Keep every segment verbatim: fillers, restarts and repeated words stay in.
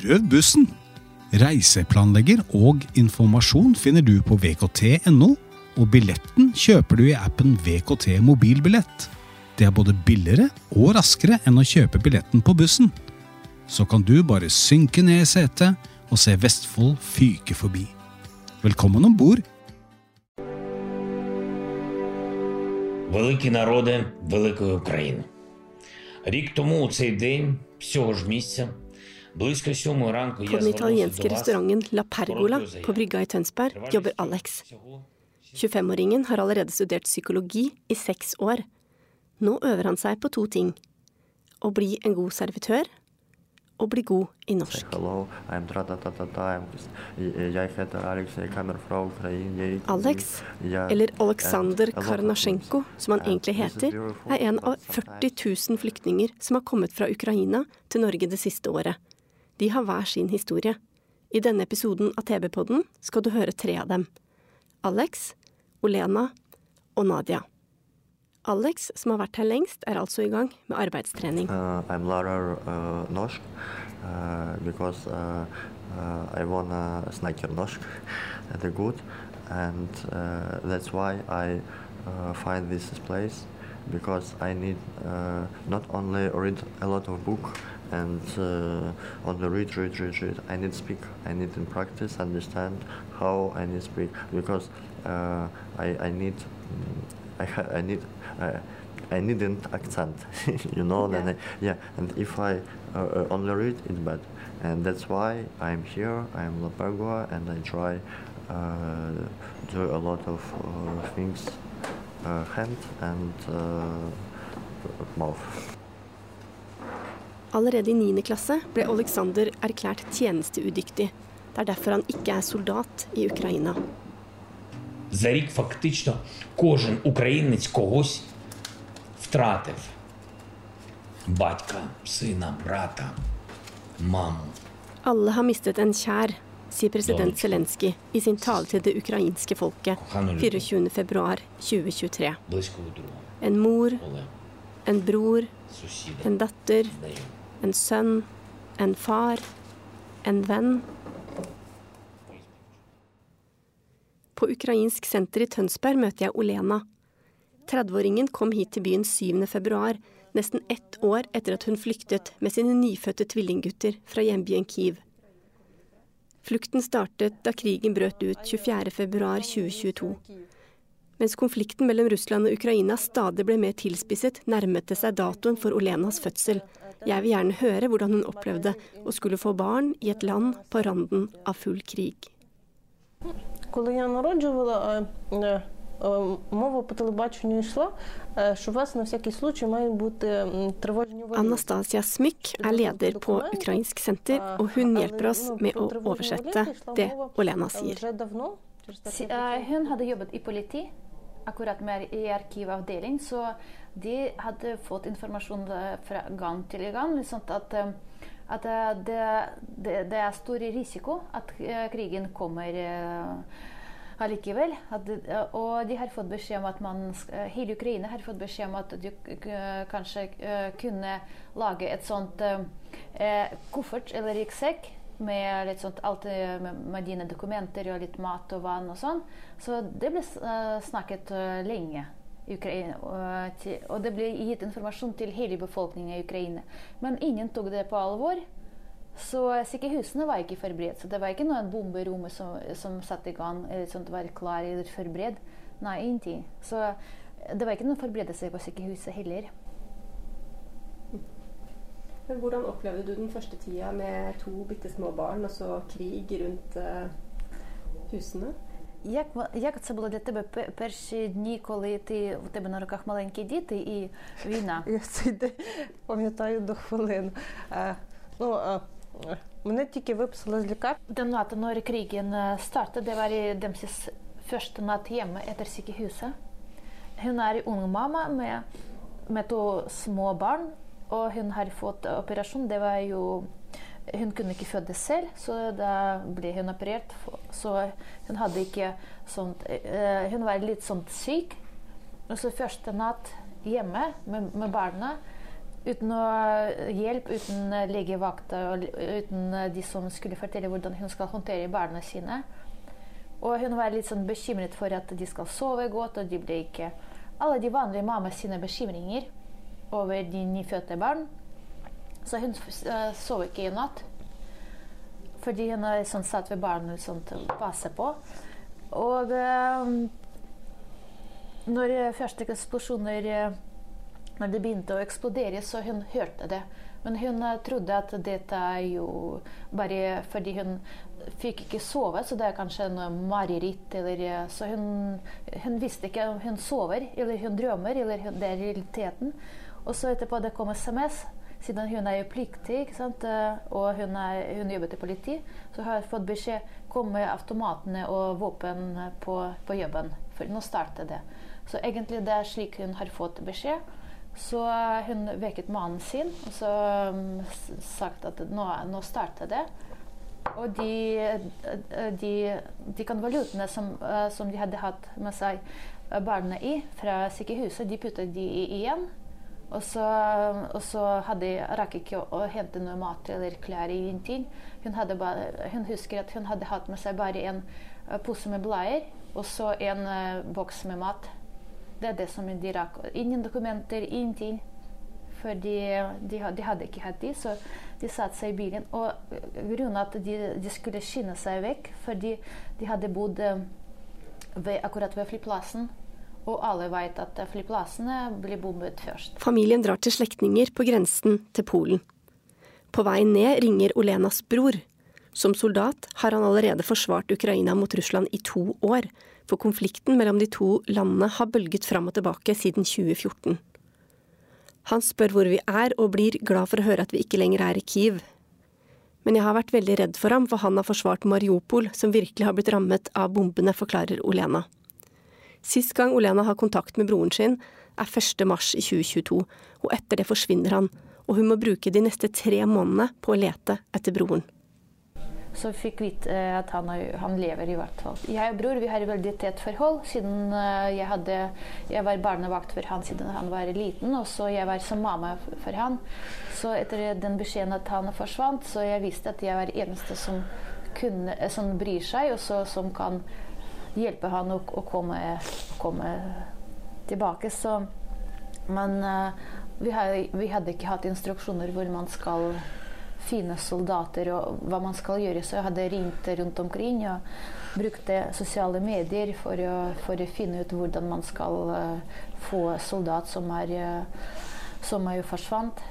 Prøv bussen! Reiseplanlegger og informasjon finner du på v k t punktum n o, og billetten kjøper du i appen V K T Mobilbillett. Det er både billigere og raskere enn å kjøpe billetten på bussen. Så kan du bare synke ned i setet og se Vestfold fyke forbi. Velkommen ombord! Великі народи великої України. Рік тому у цей день, всього ж місця, близько сьомої ранку På den italienske restauranten La Pergola på brygga i Tønsberg jobber Alex. tjuefem-åringen har allerede studert psykologi i seks år. Nå øver han seg på to ting. Å bli en god servitør og bli god i norsk. Hello, I'm tra-ta-ta-ta-ta. Jeg heter Alexei, jeg kommer fra Ukraina. Alex, eller Oleksandr Karnasjenko, som han egentlig heter, er en av førti tusen flyktninger som har kommet fra Ukraina til Norge det siste året. De har hver sin historie. I denne episoden av T V-podden skal du høre tre av dem. Alex, Olena og Nadia. Alex, som har vært her lengst, er altså i gang med arbeidstrening. Uh, I'm lærer uh, norsk, uh, because uh, uh, I wanna snakke norsk. Det er godt, and uh, that's why I uh, find this place, because I need uh, not only read a lot of book and uh, only read, read, read, read. I need speak. I need in practice understand how I need speak, because uh, I I need I ha I need uh, I need an accent, you know. Yeah. Then I, yeah, and if I uh, only read, it's bad, and that's why I'm here. I'm La Pergola, and I try uh, do a lot of uh, things, uh, hand and uh, mouth. Allerede i niende klasse ble Alexander erklært tjenesteudyktig. Det er derfor han ikke er soldat i Ukraina. За рік фактично кожен українець когось втратив. Батька, сина, брата, маму. Alle har mistet en kjær, sier president Zelensky i sin tale til det ukrainske folket tjuefire februar tjue tjuetre. En mor, en bror, en datter, en sønn, en far, en venn. På ukrainsk senter i Tønsberg møter jeg Olena. tredve-åringen kom hit til byen syvende februar, nesten ett år etter at hun flyktet med sine nyfødte tvillinggutter fra hjembyen Kyiv. Flukten startet da krigen brøt ut tjuefjerde februar tjue tjueto. Mens konflikten mellom Russland og Ukraina stadig ble mer tilspisset, nærmet det seg datoen for Olenas fødsel. Jeg vil gjerne høre hvordan hun opplevde å skulle få barn i et land på randen av full krig. Коли я народжувала, мова по телебаченню йшла, що у вас на всякий случай мають бути тривожні варіанти. Anastasia Smyk er leder på ukrainsk senter, og hun hjelper oss med å oversette det Olena sier. Hun hadde jobbet i politi, akkurat med i arkivavdeling, så de hadde fått informasjon fra gang til gang, sånn at at det, det, det er stor risiko at krigen kommer uh, allikevel. At, uh, og de har fått beskjed om at man, hele Ukraina har fått beskjed om at de uh, kanskje uh, kunne lage et sånt uh, koffert eller ryggsekk med litt sånt alt med, med dine dokumenter og litt mat og vann og sånn. Så det ble uh, snakket uh, lenge. Ukraina, og, til, og det ble gitt informasjon til hele befolkningen i Ukraina. Men ingen tok det på alvor. Så sykehusene var ikke forberedt. Så det var ikke noen bombe i rommet som, som satt i gang, eller som var klar eller forberedt. Nei, ingenting. Så det var ikke noen forberedelse på sykehuset heller. Men hvordan opplevde du den første tida med to bittesmå barn, og så krig rundt uh, husene? Як, як це було для тебе перші дні, коли ти, у тебе на руках маленькі діти і війна? Я цей день пам'ятаю до хвилин. А, ну, а, мене тільки виписали з лікарні. Den natten når krigen startet, det var i deres første natt hjemme etter sykehuset. Hun er ung mamma med, med to små barn, og hun har fått operasjon. Det var jo Hun kunne ikke føde selv, så da ble hun operert. Så hun hadde ikke sånt, hun var litt sånn syk. Og så første natt hjemme med, med barna, uten noe hjelp, uten legevakt, og uten de som skulle fortelle hvordan hun skal håndtere barna sine. Og hun var litt sånn bekymret for at de skal sove godt, og de ble ikke alle de vanlige mamma sine bekymringer over de nyfødte barn. Så hun uh, sov ikke i natt, fordi hun er sånn satt ved barnet sånn, til å passe på. Og uh, når første eksplosjoner, uh, når det begynte å eksplodere, så hun hørte det. Men hun uh, trodde at dette er jo bare fordi hun fikk ikke sove, så det er kanskje noe mareritt, eller uh, så hun, hun visste ikke om hun sover, eller hun drømmer, eller hun, det er realiteten. Og så etterpå det kom S M S, siden hun er jo pliktig, ikke sant? Og hun, er, hun jobbet i politi, så har jeg fått beskjed komme automatene og våpen på, på jobben, for nå startet det. Så egentlig det er slik hun har fått beskjed. Så hun vekket mannen sin, og så um, sagt at nå, nå startet det. Og de, de, de konvoluttene som, uh, som de hadde hatt med seg barna i fra sykehuset, de puttet de i igjen. Og så, og så hadde rakk ikke å, å hente noe mat eller klær i ingenting. Hun, hadde bare, hun husker at hun hadde hatt med seg bare en uh, pose med bleier, og så en uh, boks med mat. Det er det som de rakk. Ingen dokumenter, ingenting. For de, de, de hadde ikke hatt de, så de satt seg i bilen. Og grunnen at de, de skulle skynde seg vekk, fordi de hadde bodd uh, ved, akkurat ved flyplassen. Og alle vet at flyplassene blir bombet først. Familien drar til slektninger på grensen til Polen. På vei ned ringer Olenas bror. Som soldat har han allerede forsvart Ukraina mot Russland i to år, for konflikten mellom de to landene har bølget fram og tilbake siden tjue fjorten. Han spør hvor vi er og blir glad for å høre at vi ikke lenger er i Kiev. Men jeg har vært veldig redd for ham, for han har forsvart Mariupol, som virkelig har blitt rammet av bombene, forklarer Olena. Sist gang Olena har kontakt med broren sin er første mars i tjue tjueto, og etter det forsvinner han, og hun må bruke de neste tre månedene på å lete etter broren. Så fikk vite at han, han lever i hvert fall. Jeg og bror vi har et veldig tett forhold, siden jeg, hadde, jeg var barnevakt for han siden han var liten, og så jeg var som mamma for han. Så etter den beskjeden at han forsvant, så jeg visste at jeg var eneste som, kunne, som bryr seg, og så, som kan hjelpe han å, å komme, komme tilbake. Så, men uh, vi, har, vi hadde ikke hatt instruksjoner hvor man skal finne soldater og hva man skal gjøre. Så jeg hadde ringt rundt omkring og brukte sosiale medier for å, for å finne ut hvordan man skal uh, få soldat som er, uh, som er forsvant.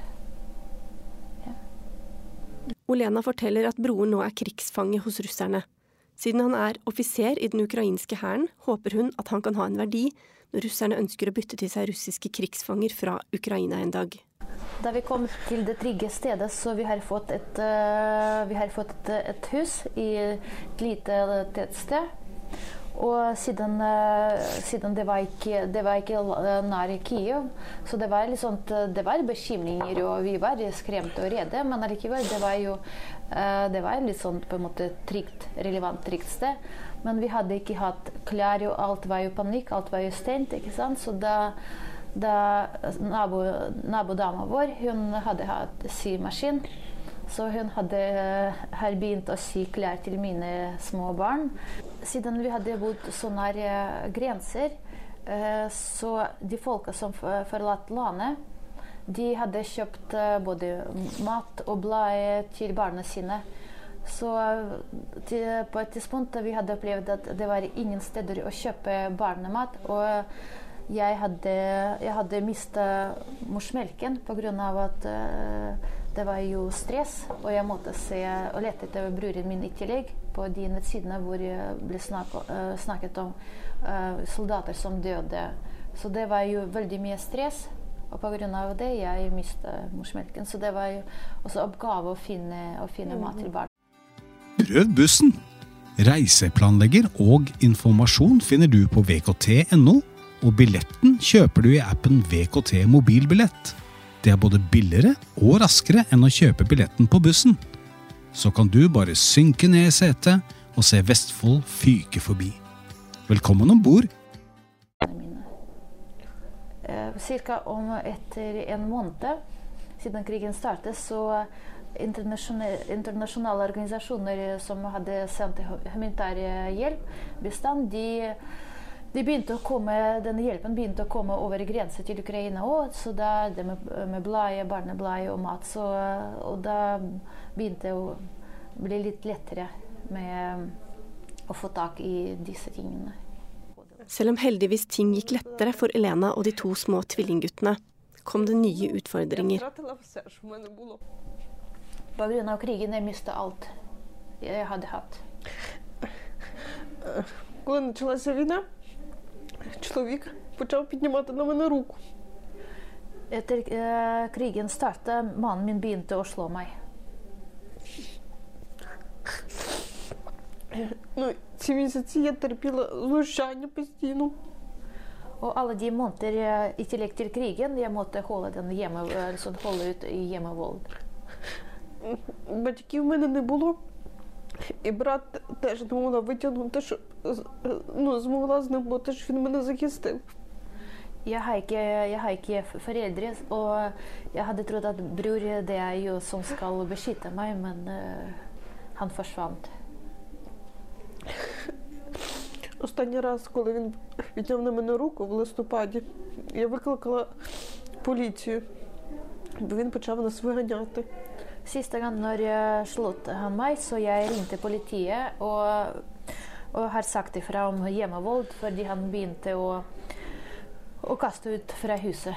Ja. Olena forteller at broren nå er krigsfange hos russerne. Siden han er offiser i den ukrainske hæren, håper hun at han kan ha en verdi når russerne ønsker å bytte til seg russiske krigsfanger fra Ukraina en dag. Da vi kom til det trygge stedet, så vi har fått et, uh, vi har fått et, et hus i et lite tettsted. Og siden, uh, siden det var ikke, det var ikke nær Kiev, så det var, liksom, det var bekymringer, og vi var skremte og redde, men allikevel, det var jo uh, det var litt sånn på en måte trygt, relevant trygt sted. Men vi hadde ikke hatt klær, og alt var jo panikk, alt var jo stengt, ikke sant? Så da Da nabo, nabodama vår, hun hadde hatt symaskin, så hun hadde her begynt å sy klær til mine små barn. Siden vi hadde bodd så nær grenser, så de folka som forlatt landet, de hadde kjøpt både mat og blad til barna sine. Så til, på et tidspunkt vi hadde opplevd at det var ingen steder å kjøpe barnemat, og Jeg hadde, jeg hadde mistet morsmelken på grunn av at uh, det var jo stress, og jeg måtte se og lete etter broren min i tillegg på de nettsidene hvor det ble snak, uh, snakket om uh, soldater som døde. Så det var jo veldig mye stress, og på grunn av det jeg mistet morsmelken. Så det var jo også oppgave å finne, å finne mat til barn. Prøv bussen! Reiseplanlegger og informasjon finner du på v k t punktum n o. Og billetten kjøper du i appen V K T mobilbillett. Det er både billigere og raskere enn å kjøpe billetten på bussen. Så kan du bare synke ned i setet og se Vestfold fyke forbi. Velkommen ombord! Cirka om etter en måned siden krigen startet, så internasjonale organisasjoner som hadde sendt humanitær hjelp, bestand, de De begynte å komme, denne hjelpen begynte å komme over grensen til Ukraina også, så da det med, med bleie, barnebleie og mat, så, og da begynte det å bli litt lettere med å få tak i disse tingene. Selv om heldigvis ting gikk lettere for Elena og de to små tvillingguttene, kom det nye utfordringer. På grunn av krigen jeg mistet alt jeg hadde hatt. Коли почалася війна, чоловік почав піднімати на мене руку. Etter eh, krigen startet, mannen min begynte å slå meg. Ну, ці місяці я терпіла знущання постійно. Og alle de måneder eh, i tillegg til krigen, jeg måtte holde den hjemme, altså holde ut i hjemmevold. Батьків в мене не було. І брат теж не могла витягнути, що ну, змогла з ним, бо теж він мене захистив. Jeg har ikke, jeg har ikke foreldre, og jeg hadde trodd at bror det er jo som skal beskytte meg, men uh, han forsvant. Останній раз, коли він підняв на мене руку в листопаді, я викликала поліцію, бо він почав нас виганяти. Siste gang når jeg slått han meg, så jeg ringte politiet og, og har sagt ifra om hjemmevold, fordi han begynte å, å kaste ut fra huset.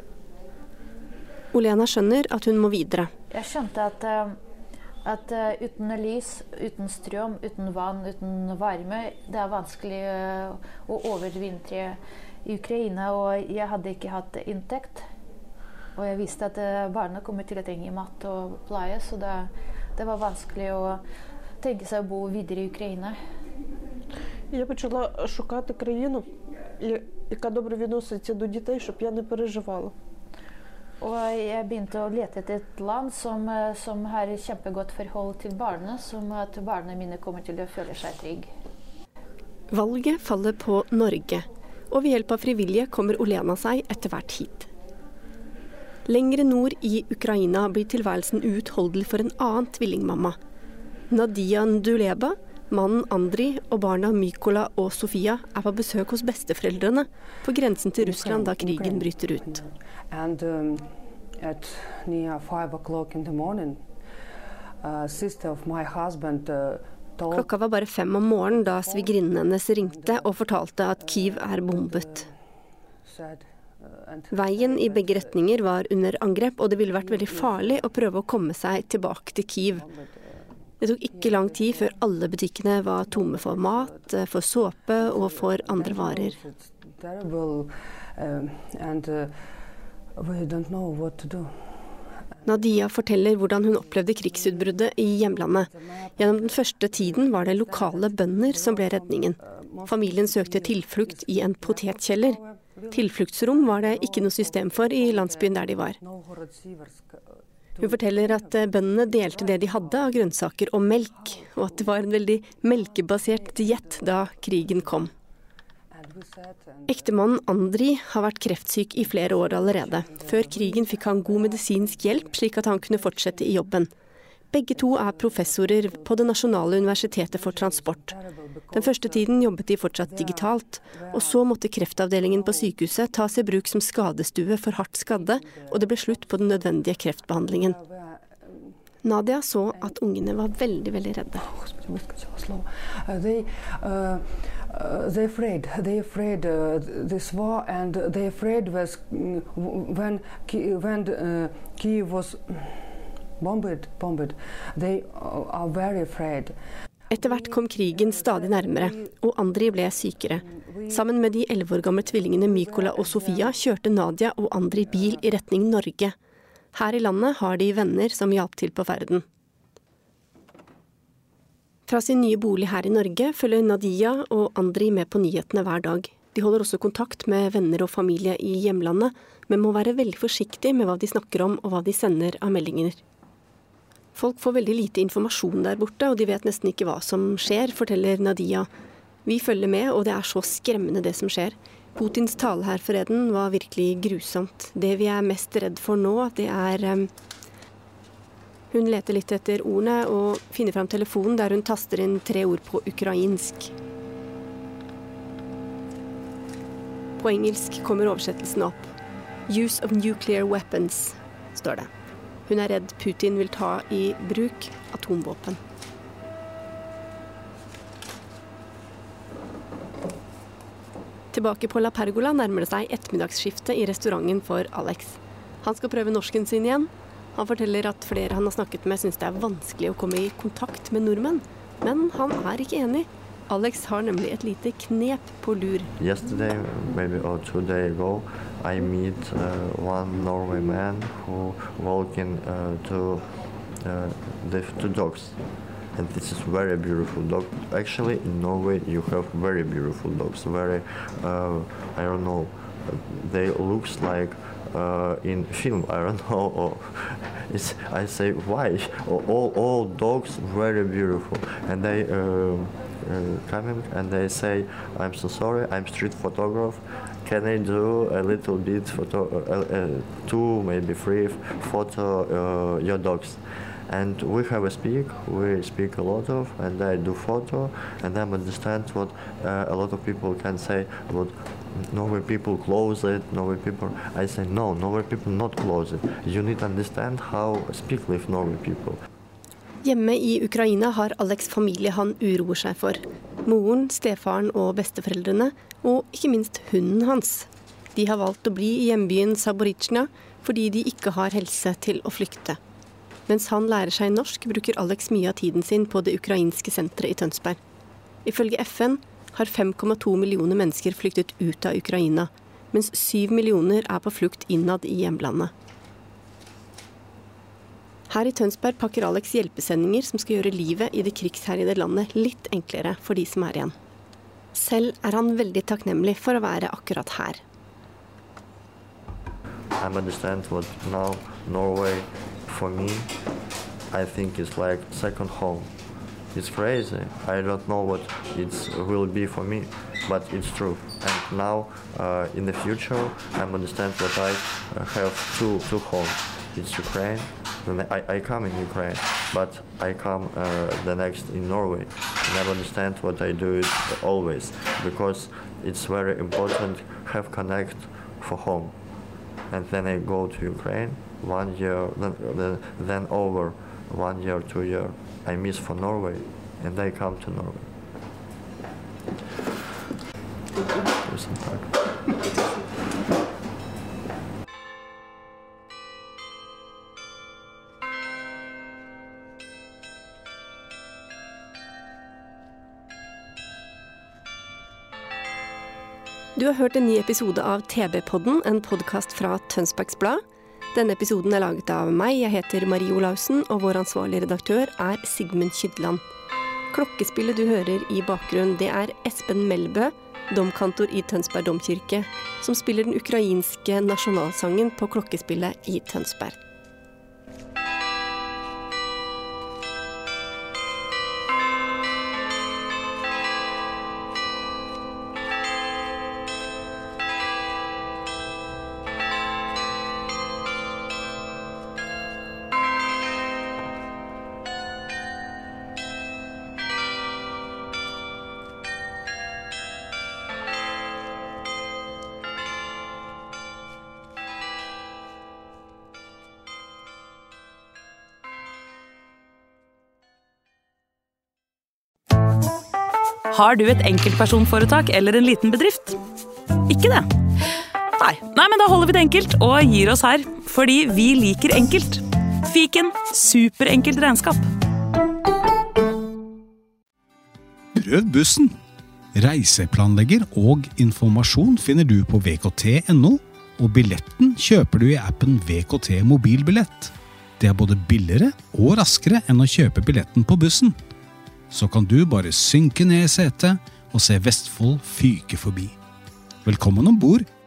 Olena skjønner at hun må videre. Jeg skjønte at, at uten lys, uten strøm, uten vann, uten varme, det er vanskelig å overvintre i Ukraina, og jeg hadde ikke hatt inntekt. Og jeg visste at barna kommer til å trenge mat og pleie, så det, det var vanskelig å tenke seg å bo videre i Ukraina. Я почала шукати країну, яка добре відноситься до дітей, щоб я не переживала. Og jeg begynte å lete etter et land som, som har kjempegodt forhold til barna, som at barna mine kommer til å føle seg trygg. Valget faller på Norge, og ved hjelp av frivillige kommer Olena seg etter hvert hit. Lengre nord i Ukraina blir tilværelsen uutholdelig for en annen tvillingmamma. Nadia Nduleba, mannen Andri og barna Mykola og Sofia er på besøk hos besteforeldrene på grensen til Russland da krigen bryter ut. And um, at near five o'clock in the morning, uh, sister of my husband uh, told... Klokka var bare fem om morgenen da svigerinnen hennes ringte og fortalte at Kyiv er bombet. Veien i begge retninger var under angrep, og det ville vært veldig farlig å prøve å komme seg tilbake til Kyiv. Det tok ikke lang tid før alle butikkene var tomme for mat, for såpe og for andre varer. Nadia forteller hvordan hun opplevde krigsutbruddet i hjemlandet. Gjennom den første tiden var det lokale bønder som ble redningen. Familien søkte tilflukt i en potetkjeller. Tilfluktsrom var det ikke noe system for i landsbyen der de var. Hun forteller at bøndene delte det de hadde av grønnsaker og melk, og at det var en veldig melkebasert diett da krigen kom. Ektemannen Andri har vært kreftsyk i flere år allerede. Før krigen fikk han god medisinsk hjelp, slik at han kunne fortsette i jobben. Begge to er professorer på det nasjonale universitetet for transport. Den første tiden jobbet de fortsatt digitalt, og så måtte kreftavdelingen på sykehuset tas i bruk som skadestue for hardt skadde, og det ble slutt på den nødvendige kreftbehandlingen. Nadia så at ungene var veldig, veldig redde. They, uh, they're afraid. They're afraid uh, this war, and they're afraid was when when uh, Kyiv was bombed, bombed. They are very afraid. Etter hvert kom krigen stadig nærmere, og Andri ble sykere. Sammen med de elleve år gamle tvillingene Mykola og Sofia kjørte Nadia og Andri bil i retning Norge. Her i landet har de venner som hjalp til på ferden. Fra sin nye bolig her i Norge følger Nadia og Andri med på nyhetene hver dag. De holder også kontakt med venner og familie i hjemlandet, men må være veldig forsiktige med hva de snakker om og hva de sender av meldinger. Folk får veldig lite informasjon der borte, og de vet nesten ikke hva som skjer, forteller Nadia. Vi følger med, og det er så skremmende det som skjer. Putins tale her forleden var virkelig grusomt. Det vi er mest redd for nå, det er um, Hun leter litt etter ordene og finner fram telefonen der hun taster inn tre ord på ukrainsk. På engelsk kommer oversettelsen opp. Use of nuclear weapons, står det. Hun er redd Putin vil ta i bruk atomvåpen. Tilbake på La Pergola nærmer det seg ettermiddagsskiftet i restauranten for Alex. Han skal prøve norsken sin igjen. Han forteller at flere han har snakket med synes det er vanskelig å komme i kontakt med nordmenn, men han er ikke enig. Alex har nemlig et lite knep på lur. Yesterday, maybe or two days ago, I meet uh, one Norway man who walking uh, to uh, the two dogs. And this is very beautiful dog. Actually, in Norway, you have very beautiful dogs. Very, uh, I don't know, they looks like uh, in film. I don't know. Or it's, I say why? All all dogs very beautiful, and they uh, uh, coming and they say, I'm so sorry, I'm street photographer. Can I do a little bit photo, uh, uh, two maybe three photo uh, your dogs? And we have a speak, we speak a lot of, and I do photo, and I understand what uh, a lot of people can say, what Norway people close it, Norway people, I say no, Norway people not close it. You need to understand how speak with Norway people. Hjemme i Ukraina har Alex familie han uroer seg for. Moren, stefaren og besteforeldrene, og ikke minst hunden hans. De har valgt å bli i hjembyen Zaporizjzja fordi de ikke har helse til å flykte. Mens han lærer seg norsk, bruker Alex mye av tiden sin på det ukrainske senteret i Tønsberg. Ifølge F N har fem komma to millioner mennesker flyktet ut av Ukraina, mens syv millioner er på flukt innad i hjemlandet. Her i Tønsberg pakker Alex hjelpesendinger som skal gjøre livet i det krigsherjede landet litt enklere for de som er igjen. Selv er han veldig takknemlig for å være akkurat her. I understand what now Norway for me, I think it's like second home. It's crazy. I don't know what it will be for me, but it's true. And now, uh, in the future, I understand that I uh, have two two homes. It's Ukraine. I, I come in Ukraine, but I come uh, the next in Norway. And I understand what I do it always, because it's very important have connect for home. And then I go to Ukraine. One year, then, then over one year, two year, I miss for Norway, and I come to Norway. Tusen takk. Du har hørt en ny episode av T B-podden, en podcast fra Tønsbergs Blad. Denne episoden er laget av meg, jeg heter Marie Olausen, og vår ansvarlige redaktør er Sigmund Kydland. Klokkespillet du hører i bakgrunnen, det er Espen Melbø, domkantor i Tønsberg domkirke, som spiller den ukrainske nasjonalsangen på klokkespillet i Tønsberg. Har du et enkeltpersonforetak eller en liten bedrift? Ikke det? Nei. Nei, men da holder vi det enkelt og gir oss her, fordi vi liker enkelt. Fiken, superenkelt regnskap. Prøv bussen. Reiseplanlegger og informasjon finner du på v k t punktum n o, og billetten kjøper du i appen V K T mobilbillett. Det er både billigere og raskere enn å kjøpe billetten på bussen. Så kan du bare synke ned i setet og se Vestfold fyke forbi. Velkommen ombord!